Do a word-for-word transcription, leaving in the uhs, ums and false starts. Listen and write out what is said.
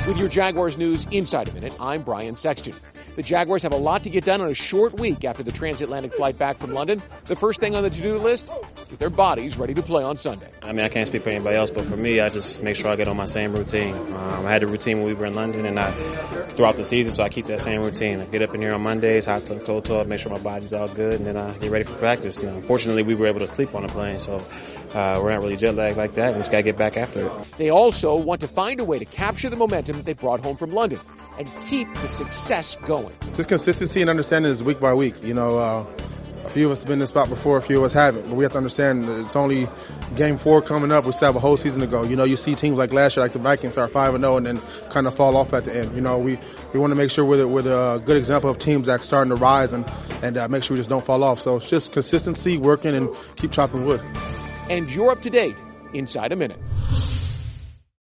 With your Jaguars news inside a minute, I'm Brian Sexton. The Jaguars have a lot to get done on a short week after the transatlantic flight back from London. The first thing on the to-do list, get their bodies ready to play on Sunday. I mean, I can't speak for anybody else, but for me, I just make sure I get on my same routine. Um, I had a routine when we were in London and I throughout the season, so I keep that same routine. I get up in here on Mondays, hot tub, cold tub, make sure my body's all good, and then I get ready for practice. You know, unfortunately, we were able to sleep on the plane, so uh, we're not really jet lagged like that. We just got to get back after it. They also want to find a way to capture the momentum they brought home from London and keep the success going. Just consistency and understanding is week by week. You know, uh, a few of us have been in this spot before, a few of us haven't, but we have to understand that it's only game four coming up. We still have a whole season to go. You know, you see teams like last year, like the Vikings, are five and oh and then kind of fall off at the end. You know, we, we want to make sure we're, the, we're the good example of teams that are starting to rise and, and uh, make sure we just don't fall off. So it's just consistency, working, and keep chopping wood. And you're up to date inside a minute.